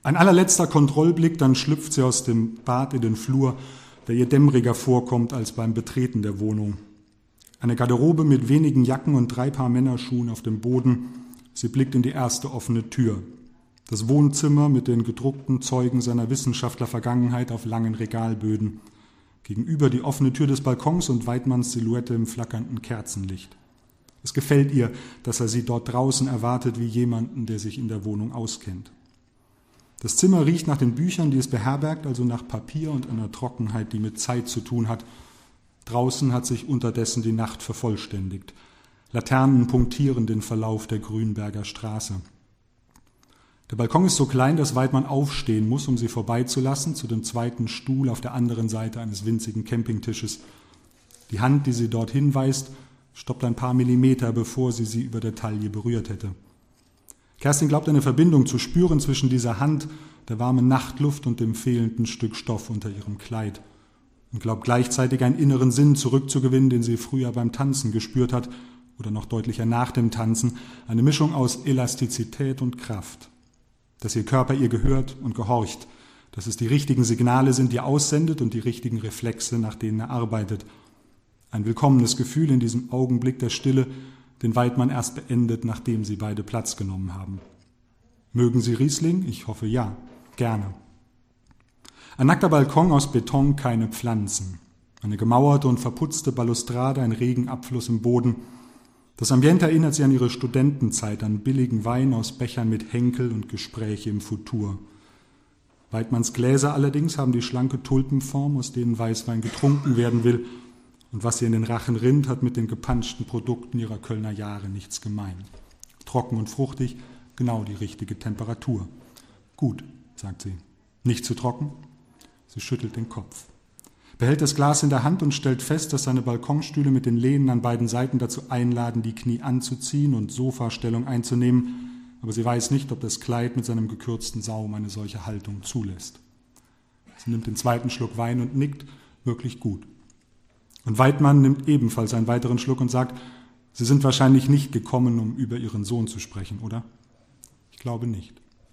Ein allerletzter Kontrollblick, dann schlüpft sie aus dem Bad in den Flur, der ihr dämmeriger vorkommt als beim Betreten der Wohnung. Eine Garderobe mit wenigen Jacken und 3 Paar Männerschuhen auf dem Boden. Sie blickt in die erste offene Tür. Das Wohnzimmer mit den gedruckten Zeugen seiner Wissenschaftler-Vergangenheit auf langen Regalböden. Gegenüber die offene Tür des Balkons und Weidmanns Silhouette im flackernden Kerzenlicht. Es gefällt ihr, dass er sie dort draußen erwartet wie jemanden, der sich in der Wohnung auskennt. Das Zimmer riecht nach den Büchern, die es beherbergt, also nach Papier und einer Trockenheit, die mit Zeit zu tun hat. Draußen hat sich unterdessen die Nacht vervollständigt. Laternen punktieren den Verlauf der Grünberger Straße. Der Balkon ist so klein, dass Weidmann aufstehen muss, um sie vorbeizulassen, zu dem zweiten Stuhl auf der anderen Seite eines winzigen Campingtisches. Die Hand, die sie dorthin weist, stoppt ein paar Millimeter, bevor sie über der Taille berührt hätte. Kerstin glaubt, eine Verbindung zu spüren zwischen dieser Hand, der warmen Nachtluft und dem fehlenden Stück Stoff unter ihrem Kleid. Und glaubt gleichzeitig einen inneren Sinn zurückzugewinnen, den sie früher beim Tanzen gespürt hat, oder noch deutlicher nach dem Tanzen, eine Mischung aus Elastizität und Kraft. Dass ihr Körper ihr gehört und gehorcht, dass es die richtigen Signale sind, die er aussendet und die richtigen Reflexe, nach denen er arbeitet. Ein willkommenes Gefühl in diesem Augenblick der Stille, den Weidmann erst beendet, nachdem sie beide Platz genommen haben. Mögen Sie Riesling? Ich hoffe ja, gerne. Ein nackter Balkon aus Beton, keine Pflanzen. Eine gemauerte und verputzte Balustrade, ein Regenabfluss im Boden. Das Ambiente erinnert sie an ihre Studentenzeit, an billigen Wein aus Bechern mit Henkel und Gespräche im Futur. Weidmanns Gläser allerdings haben die schlanke Tulpenform, aus denen Weißwein getrunken werden will. Und was ihr in den Rachen rinnt, hat mit den gepanschten Produkten ihrer Kölner Jahre nichts gemein. Trocken und fruchtig, genau die richtige Temperatur. Gut, sagt sie. Nicht zu trocken? Sie schüttelt den Kopf. Behält das Glas in der Hand und stellt fest, dass seine Balkonstühle mit den Lehnen an beiden Seiten dazu einladen, die Knie anzuziehen und Sofastellung einzunehmen, aber sie weiß nicht, ob das Kleid mit seinem gekürzten Saum eine solche Haltung zulässt. Sie nimmt den zweiten Schluck Wein und nickt, wirklich gut. Und Weidmann nimmt ebenfalls einen weiteren Schluck und sagt, Sie sind wahrscheinlich nicht gekommen, um über Ihren Sohn zu sprechen, oder? Ich glaube nicht.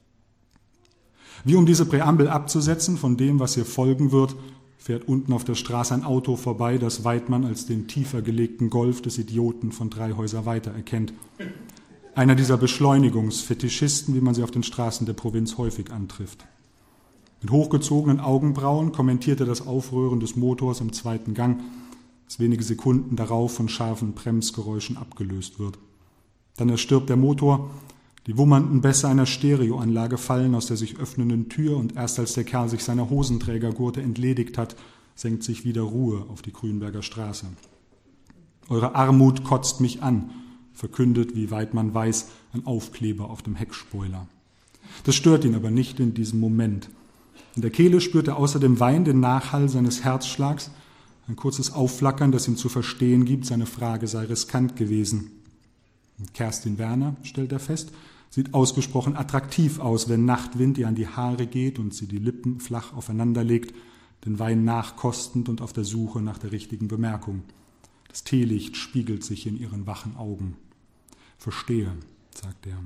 Wie um diese Präambel abzusetzen von dem, was hier folgen wird, fährt unten auf der Straße ein Auto vorbei, das Weidmann als den tiefer gelegten Golf des Idioten von 3 Häuser weiter erkennt. Einer dieser Beschleunigungsfetischisten, wie man sie auf den Straßen der Provinz häufig antrifft. Mit hochgezogenen Augenbrauen kommentiert er das Aufrühren des Motors im zweiten Gang, das wenige Sekunden darauf von scharfen Bremsgeräuschen abgelöst wird. Dann erstirbt der Motor, die wummernden Bässe einer Stereoanlage fallen aus der sich öffnenden Tür und erst als der Kerl sich seiner Hosenträgergurte entledigt hat, senkt sich wieder Ruhe auf die Grünberger Straße. Eure Armut kotzt mich an, verkündet, wie Weidmann weiß, ein Aufkleber auf dem Heckspoiler. Das stört ihn aber nicht in diesem Moment. In der Kehle spürt er außer dem Wein den Nachhall seines Herzschlags, ein kurzes Aufflackern, das ihm zu verstehen gibt, seine Frage sei riskant gewesen. Und Kerstin Werner, stellt er fest, sieht ausgesprochen attraktiv aus, wenn Nachtwind ihr an die Haare geht und sie die Lippen flach aufeinanderlegt, den Wein nachkostend und auf der Suche nach der richtigen Bemerkung. Das Teelicht spiegelt sich in ihren wachen Augen. Verstehe, sagt er.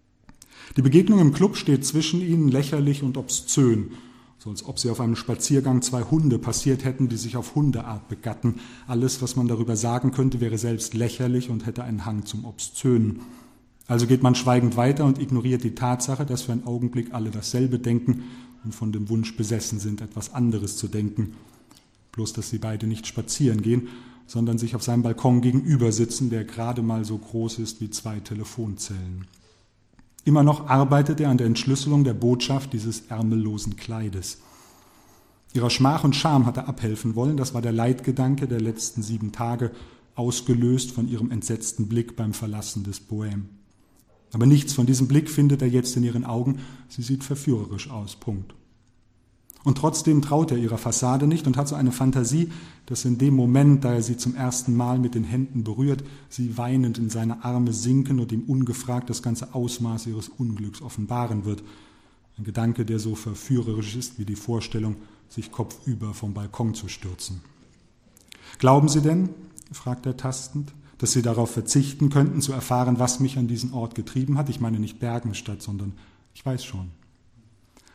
Die Begegnung im Club steht zwischen ihnen lächerlich und obszön, so als ob sie auf einem Spaziergang 2 Hunde passiert hätten, die sich auf Hundeart begatten. Alles, was man darüber sagen könnte, wäre selbst lächerlich und hätte einen Hang zum Obszönen. Also geht man schweigend weiter und ignoriert die Tatsache, dass für einen Augenblick alle dasselbe denken und von dem Wunsch besessen sind, etwas anderes zu denken. Bloß, dass sie beide nicht spazieren gehen, sondern sich auf seinem Balkon gegenüber sitzen, der gerade mal so groß ist wie 2 Telefonzellen. Immer noch arbeitet er an der Entschlüsselung der Botschaft dieses ärmellosen Kleides. Ihrer Schmach und Scham hat er abhelfen wollen, das war der Leitgedanke der letzten 7 Tage, ausgelöst von ihrem entsetzten Blick beim Verlassen des Bohème. Aber nichts von diesem Blick findet er jetzt in ihren Augen, sie sieht verführerisch aus, Punkt. Und trotzdem traut er ihrer Fassade nicht und hat so eine Fantasie, dass in dem Moment, da er sie zum ersten Mal mit den Händen berührt, sie weinend in seine Arme sinken und ihm ungefragt das ganze Ausmaß ihres Unglücks offenbaren wird. Ein Gedanke, der so verführerisch ist wie die Vorstellung, sich kopfüber vom Balkon zu stürzen. Glauben Sie denn, fragt er tastend, dass Sie darauf verzichten könnten, zu erfahren, was mich an diesen Ort getrieben hat? Ich meine nicht Bergenstadt, sondern ich weiß schon.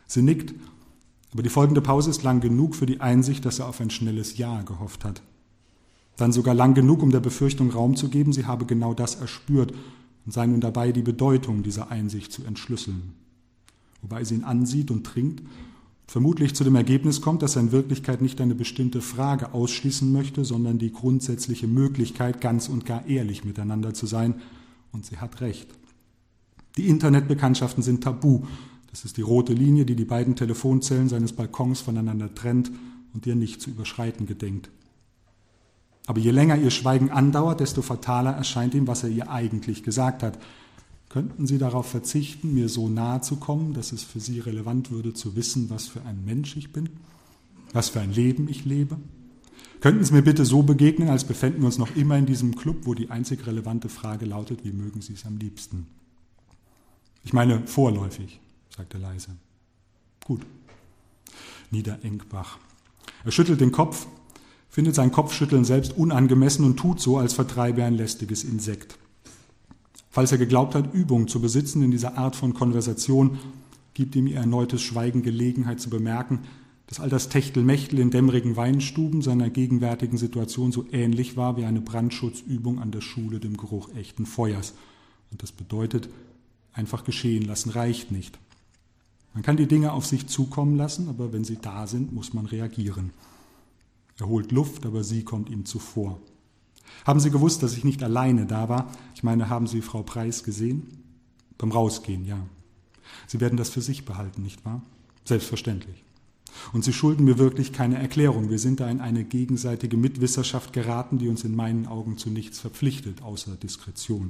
Sie nickt, aber die folgende Pause ist lang genug für die Einsicht, dass er auf ein schnelles Ja gehofft hat. Dann sogar lang genug, um der Befürchtung Raum zu geben, sie habe genau das erspürt und sei nun dabei, die Bedeutung dieser Einsicht zu entschlüsseln. Wobei sie ihn ansieht und trinkt, vermutlich zu dem Ergebnis kommt, dass er in Wirklichkeit nicht eine bestimmte Frage ausschließen möchte, sondern die grundsätzliche Möglichkeit, ganz und gar ehrlich miteinander zu sein. Und sie hat recht. Die Internetbekanntschaften sind tabu. Das ist die rote Linie, die die beiden Telefonzellen seines Balkons voneinander trennt und die er nicht zu überschreiten gedenkt. Aber je länger ihr Schweigen andauert, desto fataler erscheint ihm, was er ihr eigentlich gesagt hat. Könnten Sie darauf verzichten, mir so nahe zu kommen, dass es für Sie relevant würde, zu wissen, was für ein Mensch ich bin? Was für ein Leben ich lebe? Könnten Sie mir bitte so begegnen, als befänden wir uns noch immer in diesem Club, wo die einzig relevante Frage lautet, wie mögen Sie es am liebsten? Ich meine vorläufig, sagt er leise. Gut. Niederengbach. Er schüttelt den Kopf, findet sein Kopfschütteln selbst unangemessen und tut so, als vertreibe er ein lästiges Insekt. Falls er geglaubt hat, Übung zu besitzen in dieser Art von Konversation, gibt ihm ihr erneutes Schweigen Gelegenheit zu bemerken, dass all das Techtelmechtel in dämmerigen Weinstuben seiner gegenwärtigen Situation so ähnlich war wie eine Brandschutzübung an der Schule dem Geruch echten Feuers. Und das bedeutet, einfach geschehen lassen reicht nicht. Man kann die Dinge auf sich zukommen lassen, aber wenn sie da sind, muss man reagieren. Er holt Luft, aber sie kommt ihm zuvor. Haben Sie gewusst, dass ich nicht alleine da war? Ich meine, haben Sie Frau Preis gesehen? Beim Rausgehen, ja. Sie werden das für sich behalten, nicht wahr? Selbstverständlich. Und Sie schulden mir wirklich keine Erklärung. Wir sind da in eine gegenseitige Mitwisserschaft geraten, die uns in meinen Augen zu nichts verpflichtet, außer Diskretion.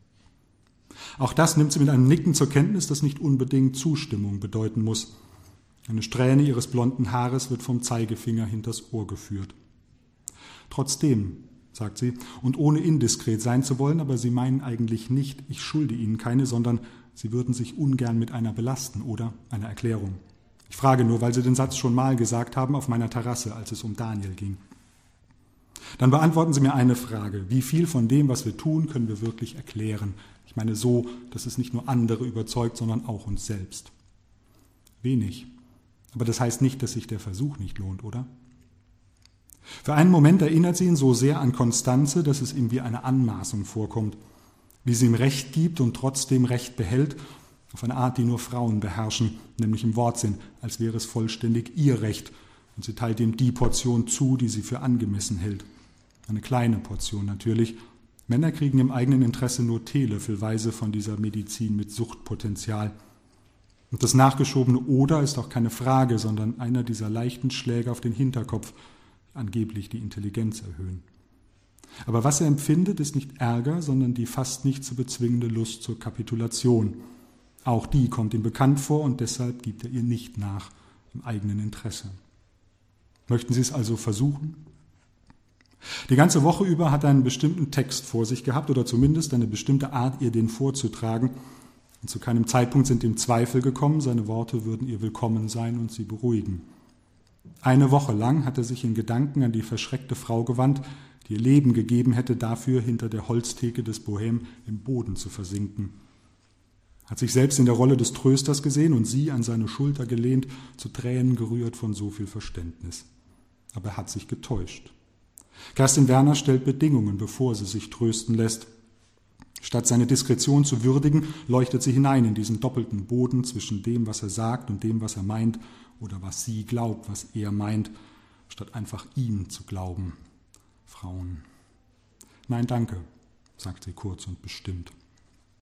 Auch das nimmt sie mit einem Nicken zur Kenntnis, das nicht unbedingt Zustimmung bedeuten muss. Eine Strähne ihres blonden Haares wird vom Zeigefinger hinters Ohr geführt. Trotzdem, sagt sie, und ohne indiskret sein zu wollen, aber Sie meinen eigentlich nicht, ich schulde Ihnen keine, sondern Sie würden sich ungern mit einer belasten, oder? Einer Erklärung. Ich frage nur, weil Sie den Satz schon mal gesagt haben auf meiner Terrasse, als es um Daniel ging. Dann beantworten Sie mir eine Frage. Wie viel von dem, was wir tun, können wir wirklich erklären? Ich meine so, dass es nicht nur andere überzeugt, sondern auch uns selbst. Wenig. Aber das heißt nicht, dass sich der Versuch nicht lohnt, oder? Für einen Moment erinnert sie ihn so sehr an Constanze, dass es ihm wie eine Anmaßung vorkommt, wie sie ihm Recht gibt und trotzdem Recht behält, auf eine Art, die nur Frauen beherrschen, nämlich im Wortsinn, als wäre es vollständig ihr Recht, und sie teilt ihm die Portion zu, die sie für angemessen hält. Eine kleine Portion natürlich. Männer kriegen im eigenen Interesse nur teelöffelweise von dieser Medizin mit Suchtpotenzial. Und das nachgeschobene Oder ist auch keine Frage, sondern einer dieser leichten Schläge auf den Hinterkopf, angeblich die Intelligenz erhöhen. Aber was er empfindet, ist nicht Ärger, sondern die fast nicht zu bezwingende Lust zur Kapitulation. Auch die kommt ihm bekannt vor und deshalb gibt er ihr nicht nach, im eigenen Interesse. Möchten Sie es also versuchen? Die ganze Woche über hat er einen bestimmten Text vor sich gehabt oder zumindest eine bestimmte Art, ihr den vorzutragen. Und zu keinem Zeitpunkt sind ihm Zweifel gekommen, seine Worte würden ihr willkommen sein und sie beruhigen. Eine Woche lang hat er sich in Gedanken an die verschreckte Frau gewandt, die ihr Leben gegeben hätte, dafür hinter der Holztheke des Bohem im Boden zu versinken. Hat sich selbst in der Rolle des Trösters gesehen und sie an seine Schulter gelehnt, zu Tränen gerührt von so viel Verständnis. Aber er hat sich getäuscht. Kerstin Werner stellt Bedingungen, bevor sie sich trösten lässt. Statt seine Diskretion zu würdigen, leuchtet sie hinein in diesen doppelten Boden zwischen dem, was er sagt und dem, was er meint, oder was sie glaubt, was er meint, statt einfach ihm zu glauben. Frauen. Nein, danke, sagt sie kurz und bestimmt.